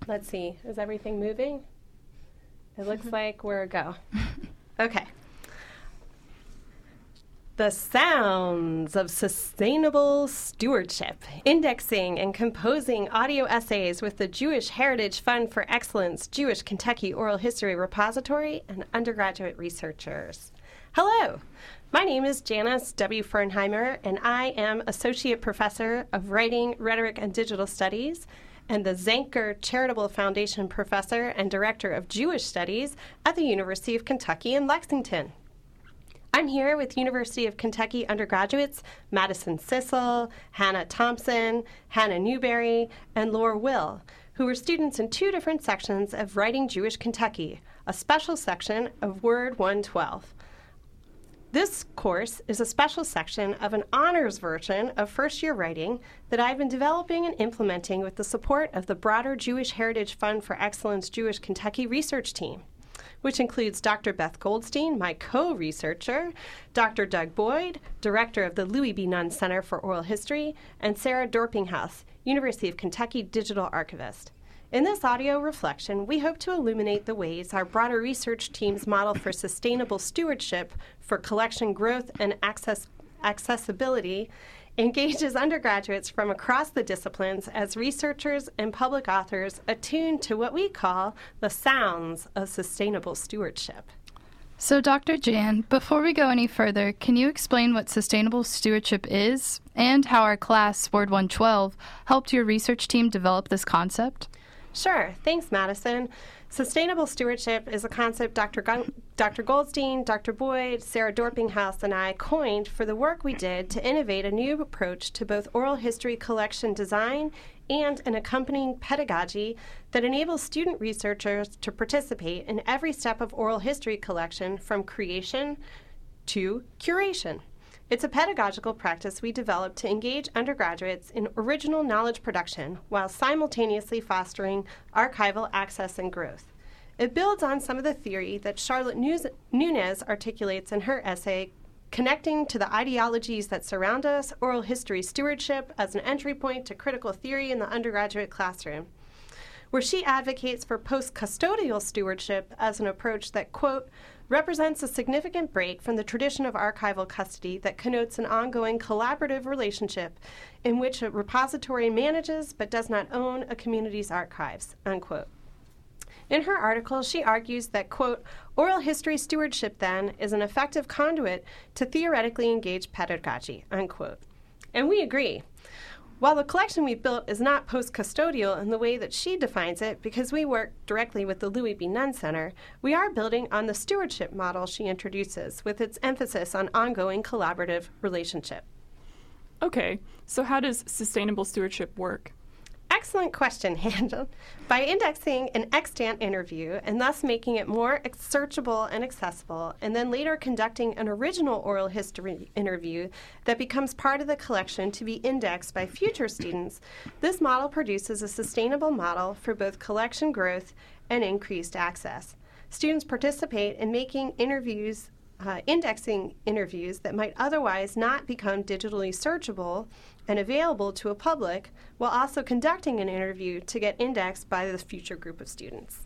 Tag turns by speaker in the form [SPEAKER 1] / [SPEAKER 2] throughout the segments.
[SPEAKER 1] Let's see. Is everything moving? It looks like we're a go. Okay. The sounds of sustainable stewardship, indexing and composing audio essays with the Jewish Heritage Fund for Excellence, Jewish Kentucky Oral History Repository, and undergraduate researchers. Hello, my name is Janice W. Fernheimer, and I am Associate Professor of Writing, Rhetoric, and Digital Studies, and the Zanker Charitable Foundation Professor and Director of Jewish Studies at the University of Kentucky in Lexington. I'm here with University of Kentucky undergraduates Madison Sissel, Hannah Thompson, Hannah Newberry, and Laura Will, who were students in two different sections of Writing Jewish Kentucky, a special section of Word 112. This course is a special section of an honors version of first-year writing that I've been developing and implementing with the support of the broader Jewish Heritage Fund for Excellence Jewish Kentucky research team, which includes Dr. Beth Goldstein, my co-researcher, Dr. Doug Boyd, director of the Louis B. Nunn Center for Oral History, and Sarah Dorpinghaus, University of Kentucky digital archivist. In this audio reflection, we hope to illuminate the ways our broader research team's model for sustainable stewardship for collection growth and accessibility engages undergraduates from across the disciplines as researchers and public authors attuned to what we call the sounds of sustainable stewardship.
[SPEAKER 2] So, Dr. Jan, before we go any further, can you explain what sustainable stewardship is and how our class, Word 112, helped your research team develop this concept?
[SPEAKER 1] Sure. Thanks, Madison. Sustainable stewardship is a concept Dr. Goldstein, Dr. Boyd, Sarah Dorpinghaus, and I coined for the work we did to innovate a new approach to both oral history collection design and an accompanying pedagogy that enables student researchers to participate in every step of oral history collection from creation to curation. It's a pedagogical practice we developed to engage undergraduates in original knowledge production while simultaneously fostering archival access and growth. It builds on some of the theory that Charlotte Nunez articulates in her essay, Connecting to the Ideologies That Surround Us, Oral History Stewardship as an Entry Point to Critical Theory in the Undergraduate Classroom, where she advocates for post-custodial stewardship as an approach that, quote, represents a significant break from the tradition of archival custody that connotes an ongoing collaborative relationship in which a repository manages but does not own a community's archives, unquote. In her article, she argues that, quote, oral history stewardship, then, is an effective conduit to theoretically engage pedagogy, unquote. And we agree. While the collection we built is not post-custodial in the way that she defines it, because we work directly with the Louis B. Nunn Center, we are building on the stewardship model she introduces, with its emphasis on ongoing collaborative relationship.
[SPEAKER 3] Okay, so how does sustainable stewardship work?
[SPEAKER 1] Excellent question, Hannah. By indexing an extant interview and thus making it more searchable and accessible, and then later conducting an original oral history interview that becomes part of the collection to be indexed by future students, this model produces a sustainable model for both collection growth and increased access. Students participate in making interviews, indexing interviews that might otherwise not become digitally searchable and available to a public, while also conducting an interview to get indexed by the future group of students.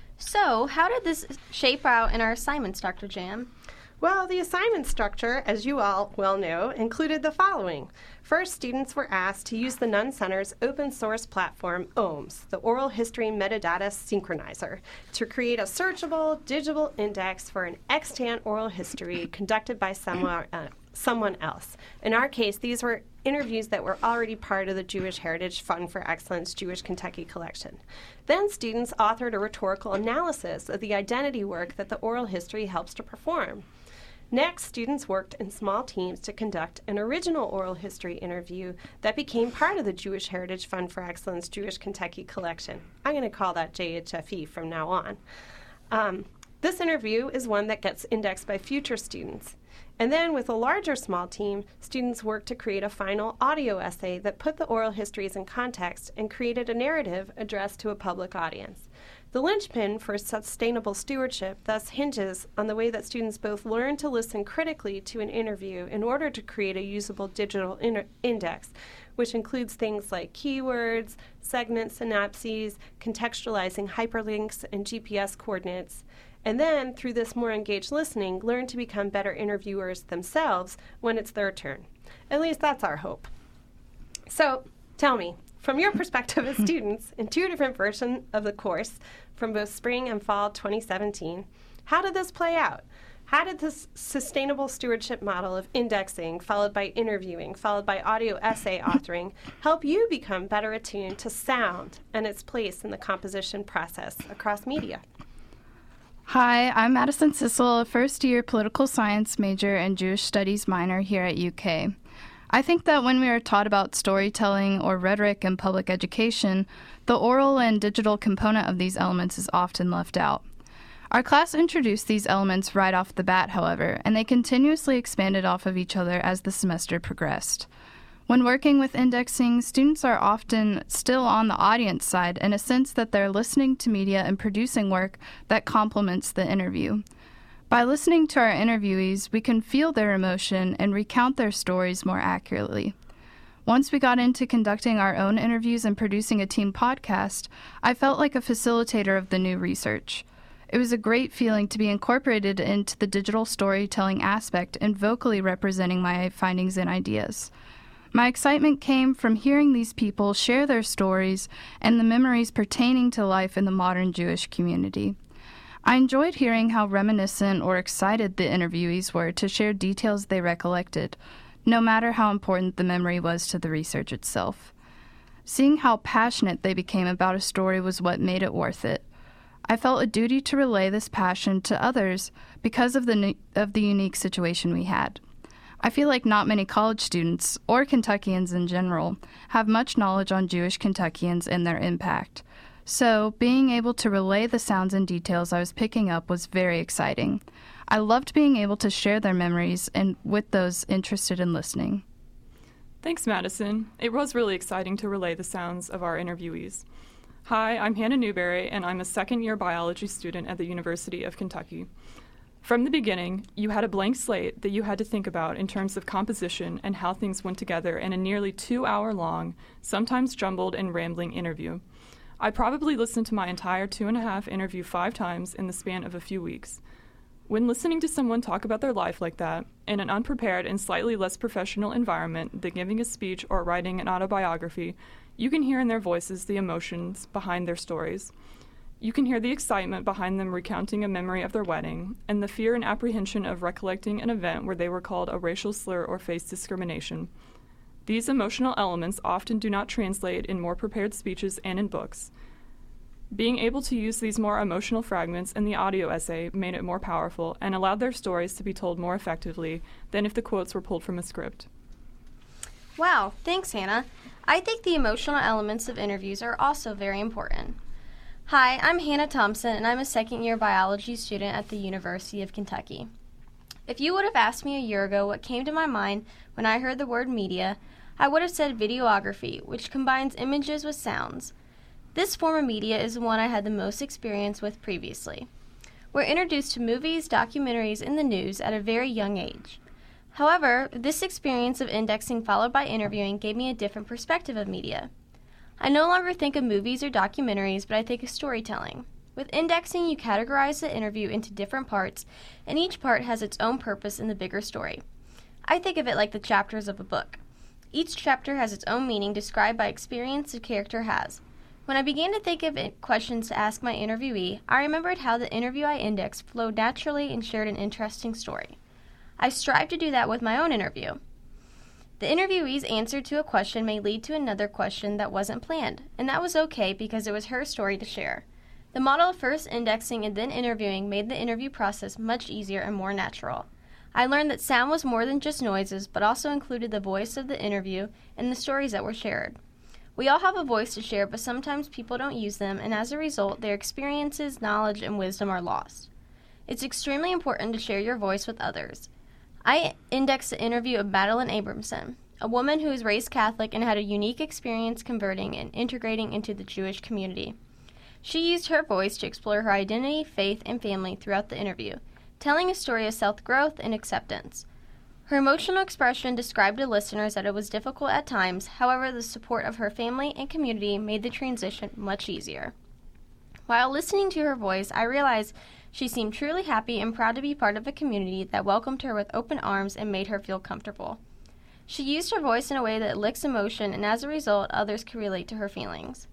[SPEAKER 4] So, how did this shape out in our assignments, Dr. Jan?
[SPEAKER 1] Well, the assignment structure, as you all well know, included the following. First, students were asked to use the Nunn Center's open source platform, OHMS, the Oral History Metadata Synchronizer, to create a searchable digital index for an extant oral history conducted by someone else. In our case, these were interviews that were already part of the Jewish Heritage Fund for Excellence Jewish Kentucky collection. Then students authored a rhetorical analysis of the identity work that the oral history helps to perform. Next, students worked in small teams to conduct an original oral history interview that became part of the Jewish Heritage Fund for Excellence Jewish Kentucky collection. I'm going to call that JHFE from now on. This interview is one that gets indexed by future students. And then with a larger small team, students worked to create a final audio essay that put the oral histories in context and created a narrative addressed to a public audience. The linchpin for sustainable stewardship thus hinges on the way that students both learn to listen critically to an interview in order to create a usable digital index, which includes things like keywords, segment synapses, contextualizing hyperlinks, and GPS coordinates. And then, through this more engaged listening, learn to become better interviewers themselves when it's their turn. At least that's our hope. So, tell me, from your perspective as students in 2 different versions of the course from both spring and fall 2017, how did this play out? How did this sustainable stewardship model of indexing, followed by interviewing, followed by audio essay authoring, help you become better attuned to sound and its place in the composition process across media?
[SPEAKER 2] Hi, I'm Madison Sissel, a first-year political science major and Jewish studies minor here at UK. I think that when we are taught about storytelling or rhetoric in public education, the oral and digital component of these elements is often left out. Our class introduced these elements right off the bat, however, and they continuously expanded off of each other as the semester progressed. When working with indexing, students are often still on the audience side in a sense that they're listening to media and producing work that complements the interview. By listening to our interviewees, we can feel their emotion and recount their stories more accurately. Once we got into conducting our own interviews and producing a team podcast, I felt like a facilitator of the new research. It was a great feeling to be incorporated into the digital storytelling aspect and vocally representing my findings and ideas. My excitement came from hearing these people share their stories and the memories pertaining to life in the modern Jewish community. I enjoyed hearing how reminiscent or excited the interviewees were to share details they recollected, no matter how important the memory was to the research itself. Seeing how passionate they became about a story was what made it worth it. I felt a duty to relay this passion to others because of the unique situation we had. I feel like not many college students, or Kentuckians in general, have much knowledge on Jewish Kentuckians and their impact. So, being able to relay the sounds and details I was picking up was very exciting. I loved being able to share their memories and with those interested in listening.
[SPEAKER 3] Thanks, Madison. It was really exciting to relay the sounds of our interviewees. Hi, I'm Hannah Newberry, and I'm a second-year biology student at the University of Kentucky. From the beginning, you had a blank slate that you had to think about in terms of composition and how things went together in a nearly 2-hour-long, sometimes jumbled and rambling interview. I probably listened to my entire 2.5 interview 5 times in the span of a few weeks. When listening to someone talk about their life like that, in an unprepared and slightly less professional environment than giving a speech or writing an autobiography, you can hear in their voices the emotions behind their stories. You can hear the excitement behind them recounting a memory of their wedding, and the fear and apprehension of recollecting an event where they were called a racial slur or faced discrimination. These emotional elements often do not translate in more prepared speeches and in books. Being able to use these more emotional fragments in the audio essay made it more powerful and allowed their stories to be told more effectively than if the quotes were pulled from a script.
[SPEAKER 4] Wow, thanks, Hannah. I think the emotional elements of interviews are also very important. Hi, I'm Hannah Thompson, and I'm a second-year biology student at the University of Kentucky. If you would have asked me a year ago what came to my mind when I heard the word media, I would have said videography, which combines images with sounds. This form of media is the one I had the most experience with previously. We're introduced to movies, documentaries, and the news at a very young age. However, this experience of indexing followed by interviewing gave me a different perspective of media. I no longer think of movies or documentaries, but I think of storytelling. With indexing, you categorize the interview into different parts, and each part has its own purpose in the bigger story. I think of it like the chapters of a book. Each chapter has its own meaning described by experience the character has. When I began to think of questions to ask my interviewee, I remembered how the interview I indexed flowed naturally and shared an interesting story. I strive to do that with my own interview. The interviewee's answer to a question may lead to another question that wasn't planned, and that was okay because it was her story to share. The model of first indexing and then interviewing made the interview process much easier and more natural. I learned that sound was more than just noises, but also included the voice of the interview and the stories that were shared. We all have a voice to share, but sometimes people don't use them, and as a result, their experiences, knowledge, and wisdom are lost. It's extremely important to share your voice with others. I indexed the interview of Madeline Abramson, a woman who was raised Catholic and had a unique experience converting and integrating into the Jewish community. She used her voice to explore her identity, faith, and family throughout the interview, telling a story of self-growth and acceptance. Her emotional expression described to listeners that it was difficult at times. However, the support of her family and community made the transition much easier. While listening to her voice, I realized she seemed truly happy and proud to be part of a community that welcomed her with open arms and made her feel comfortable. She used her voice in a way that elicits emotion, and as a result, others could relate to her feelings.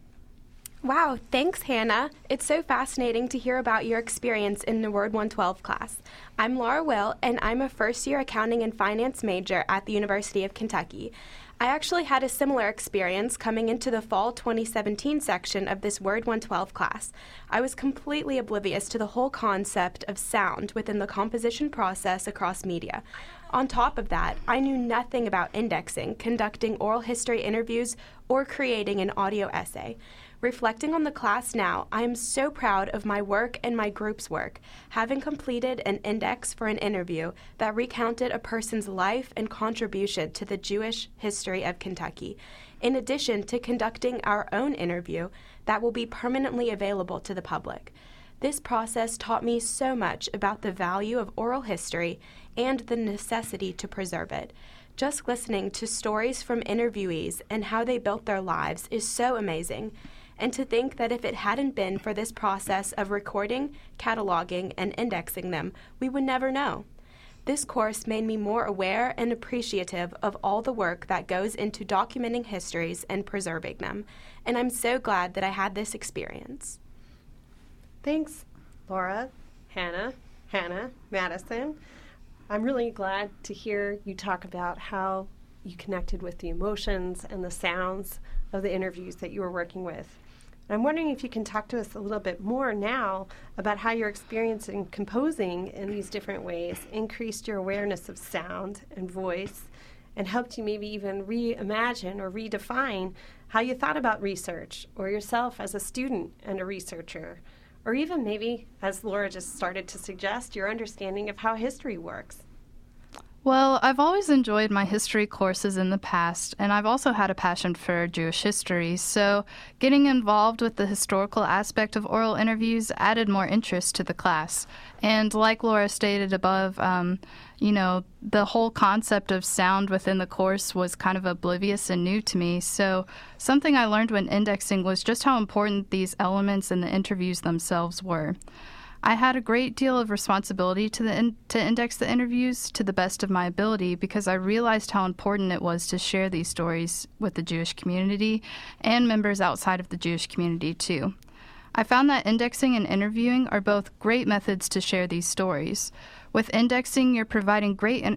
[SPEAKER 5] Wow, thanks, Hannah. It's so fascinating to hear about your experience in the Word 112 class. I'm Laura Will, and I'm a first-year accounting and finance major at the University of Kentucky. I actually had a similar experience coming into the fall 2017 section of this Word 112 class. I was completely oblivious to the whole concept of sound within the composition process across media. On top of that, I knew nothing about indexing, conducting oral history interviews, or creating an audio essay. Reflecting on the class now, I am so proud of my work and my group's work, having completed an index for an interview that recounted a person's life and contribution to the Jewish history of Kentucky, in addition to conducting our own interview that will be permanently available to the public. This process taught me so much about the value of oral history and the necessity to preserve it. Just listening to stories from interviewees and how they built their lives is so amazing. And to think that if it hadn't been for this process of recording, cataloging, and indexing them, we would never know. This course made me more aware and appreciative of all the work that goes into documenting histories and preserving them, and I'm so glad that I had this experience.
[SPEAKER 1] Thanks, Laura, Hannah, Madison. I'm really glad to hear you talk about how you connected with the emotions and the sounds of the interviews that you were working with. I'm wondering if you can talk to us a little bit more now about how your experience in composing in these different ways increased your awareness of sound and voice and helped you maybe even reimagine or redefine how you thought about research or yourself as a student and a researcher, or even maybe, as Laura just started to suggest, your understanding of how history works.
[SPEAKER 2] Well, I've always enjoyed my history courses in the past, and I've also had a passion for Jewish history, so getting involved with the historical aspect of oral interviews added more interest to the class. And like Laura stated above, the whole concept of sound within the course was kind of oblivious and new to me, so something I learned when indexing was just how important these elements in the interviews themselves were. I had a great deal of responsibility to index the interviews to the best of my ability because I realized how important it was to share these stories with the Jewish community and members outside of the Jewish community too. I found that indexing and interviewing are both great methods to share these stories. With indexing, you're providing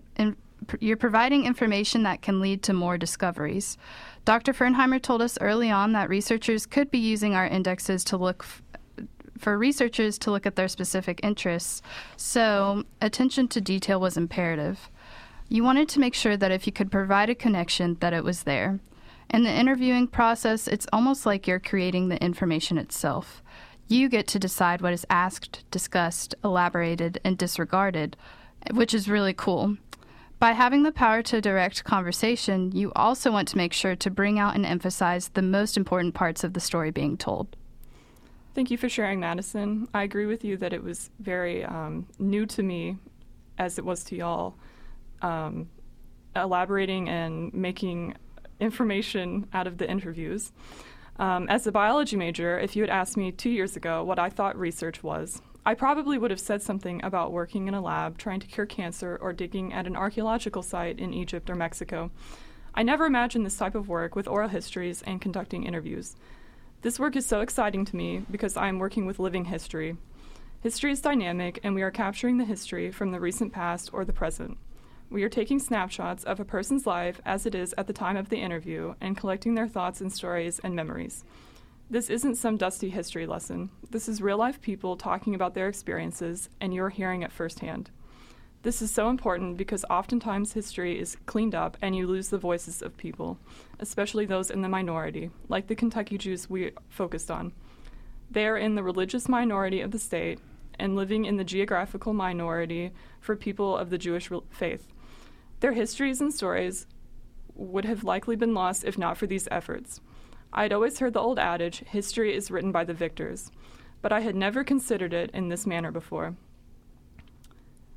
[SPEAKER 2] information that can lead to more discoveries. Dr. Fernheimer told us early on that researchers could be using our indexes to look for researchers to look at their specific interests, so attention to detail was imperative. You wanted to make sure that if you could provide a connection, that it was there. In the interviewing process, it's almost like you're creating the information itself. You get to decide what is asked, discussed, elaborated, and disregarded, which is really cool. By having the power to direct conversation, you also want to make sure to bring out and emphasize the most important parts of the story being told.
[SPEAKER 3] Thank you for sharing, Madison. I agree with you that it was very new to me, as it was to y'all, elaborating and making information out of the interviews. As a biology major, if you had asked me 2 years ago what I thought research was, I probably would have said something about working in a lab, trying to cure cancer, or digging at an archaeological site in Egypt or Mexico. I never imagined this type of work with oral histories and conducting interviews. This work is so exciting to me because I am working with living history. History is dynamic, and we are capturing the history from the recent past or the present. We are taking snapshots of a person's life as it is at the time of the interview and collecting their thoughts and stories and memories. This isn't some dusty history lesson. This is real-life people talking about their experiences, and you're hearing it firsthand. This is so important because oftentimes history is cleaned up and you lose the voices of people, especially those in the minority, like the Kentucky Jews we focused on. They are in the religious minority of the state and living in the geographical minority for people of the Jewish faith. Their histories and stories would have likely been lost if not for these efforts. I had always heard the old adage, history is written by the victors, but I had never considered it in this manner before.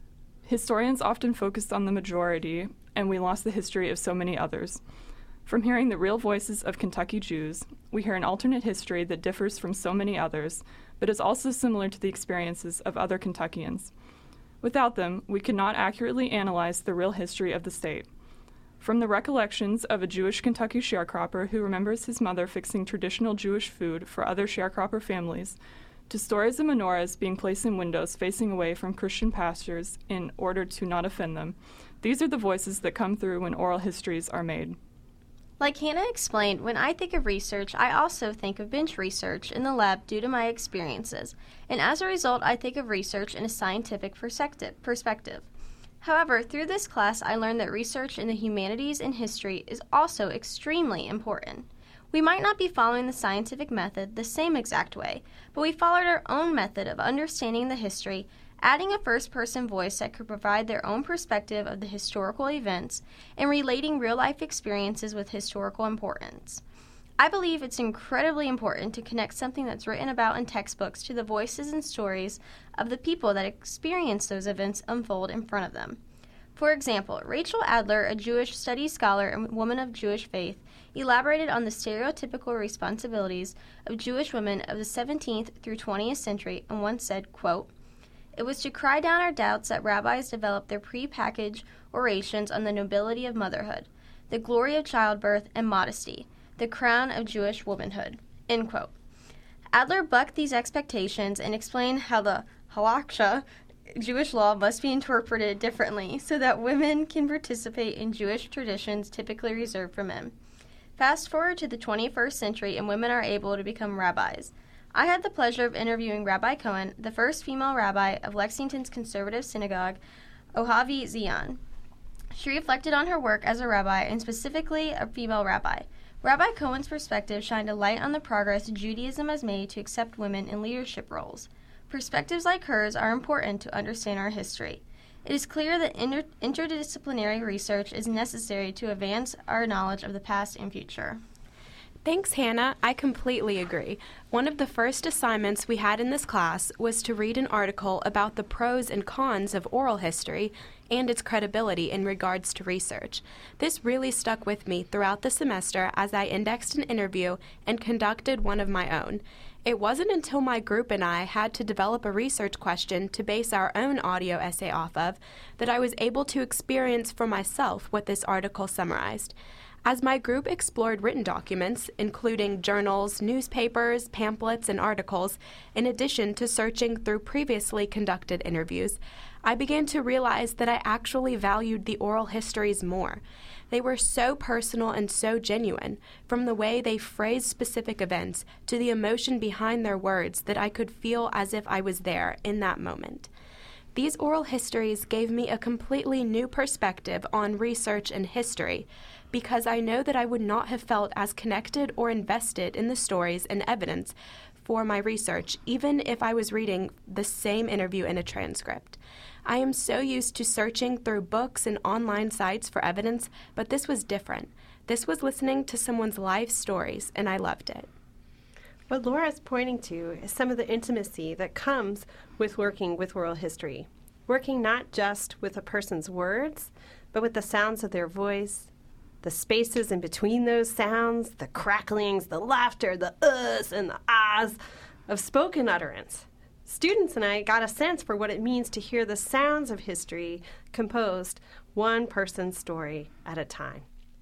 [SPEAKER 3] Historians often focused on the majority, and we lost the history of so many others. From hearing the real voices of Kentucky Jews, we hear an alternate history that differs from so many others, but is also similar to the experiences of other Kentuckians. Without them, we could not accurately analyze the real history of the state. From the recollections of a Jewish Kentucky sharecropper who remembers his mother fixing traditional Jewish food for other sharecropper families, to stories of menorahs being placed in windows facing away from Christian pastors in order to not offend them, these are the voices that come through when oral histories are made.
[SPEAKER 4] Like Hannah explained, when I think of research, I also think of bench research in the lab due to my experiences, and as a result, I think of research in a scientific perspective. However, through this class, I learned that research in the humanities and history is also extremely important. We might not be following the scientific method the same exact way, but we followed our own method of understanding the history, adding a first-person voice that could provide their own perspective of the historical events, and relating real-life experiences with historical importance. I believe it's incredibly important to connect something that's written about in textbooks to the voices and stories of the people that experience those events unfold in front of them. For example, Rachel Adler, a Jewish studies scholar and woman of Jewish faith, elaborated on the stereotypical responsibilities of Jewish women of the 17th through 20th century and once said, quote, "It was to cry down our doubts that rabbis developed their pre-packaged orations on the nobility of motherhood, the glory of childbirth, and modesty, the crown of Jewish womanhood." End quote. Adler bucked these expectations and explained how the halakha, Jewish law, must be interpreted differently so that women can participate in Jewish traditions typically reserved for men. Fast forward to the 21st century and women are able to become rabbis. I had the pleasure of interviewing Rabbi Cohen, the first female rabbi of Lexington's conservative synagogue, Ohavi Zion. She reflected on her work as a rabbi and specifically a female rabbi. Rabbi Cohen's perspective shined a light on the progress Judaism has made to accept women in leadership roles. Perspectives like hers are important to understand our history. It is clear that interdisciplinary research is necessary to advance our knowledge of the past and future.
[SPEAKER 5] Thanks, Hannah. I completely agree. One of the first assignments we had in this class was to read an article about the pros and cons of oral history and its credibility in regards to research. This really stuck with me throughout the semester as I indexed an interview and conducted one of my own. It wasn't until my group and I had to develop a research question to base our own audio essay off of that I was able to experience for myself what this article summarized. As my group explored written documents, including journals, newspapers, pamphlets, and articles, in addition to searching through previously conducted interviews, I began to realize that I actually valued the oral histories more. They were so personal and so genuine, from the way they phrased specific events to the emotion behind their words, that I could feel as if I was there in that moment. These oral histories gave me a completely new perspective on research and history, because I know that I would not have felt as connected or invested in the stories and evidence for my research, even if I was reading the same interview in a transcript. I am so used to searching through books and online sites for evidence, but this was different. This was listening to someone's life stories, and I loved it.
[SPEAKER 1] What Laura is pointing to is some of the intimacy that comes with working with oral history. Working not just with a person's words, but with the sounds of their voice, the spaces in between those sounds, the cracklings, the laughter, the uhs and the ahs of spoken utterance. Students and I got a sense for what it means to hear the sounds of history composed one person's story at a time.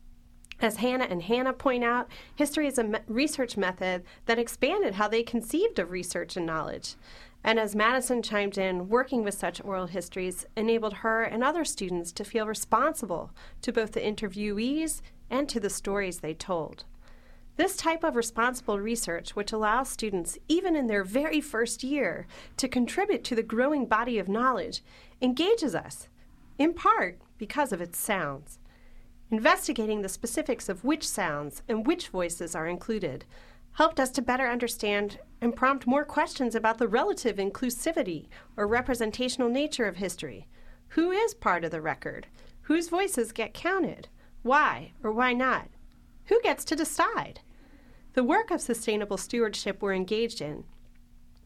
[SPEAKER 1] As Hannah and Hannah point out, history is a research method that expanded how they conceived of research and knowledge. And as Madison chimed in, working with such oral histories enabled her and other students to feel responsible to both the interviewees and to the stories they told. This type of responsible research, which allows students, even in their very first year, to contribute to the growing body of knowledge, engages us, in part because of its sounds. Investigating the specifics of which sounds and which voices are included helped us to better understand and prompt more questions about the relative inclusivity or representational nature of history. Who is part of the record? Whose voices get counted? Why or why not? Who gets to decide? The work of sustainable stewardship we're engaged in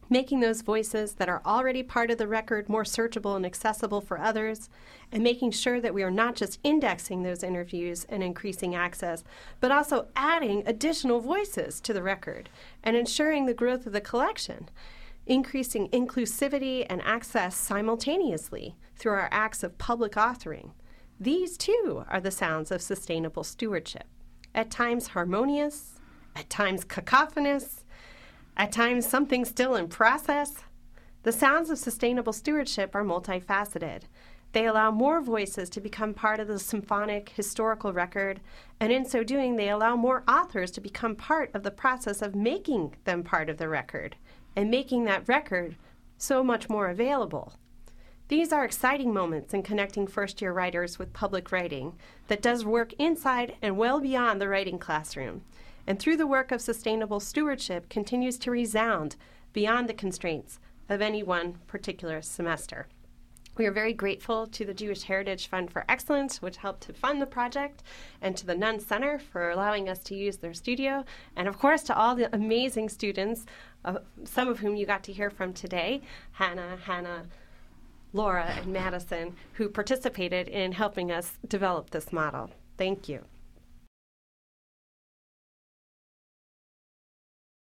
[SPEAKER 1] making those voices that are already part of the record more searchable and accessible for others, and making sure that we are not just indexing those interviews and increasing access, but also adding additional voices to the record and ensuring the growth of the collection, increasing inclusivity and access simultaneously through our acts of public authoring. These, too, are the sounds of sustainable stewardship, at times harmonious, at times cacophonous, at times something still in process. The sounds of sustainable stewardship are multifaceted. They allow more voices to become part of the symphonic historical record, and in so doing, they allow more authors to become part of the process of making them part of the record and making that record so much more available. These are exciting moments in connecting first-year writers with public writing that does work inside and well beyond the writing classroom, and through the work of sustainable stewardship continues to resound beyond the constraints of any one particular semester. We are very grateful to the Jewish Heritage Fund for Excellence, which helped to fund the project, and to the Nunn Center for allowing us to use their studio, and of course to all the amazing students, some of whom you got to hear from today, Hannah, Laura, and Madison, who participated in helping us develop this model. Thank you.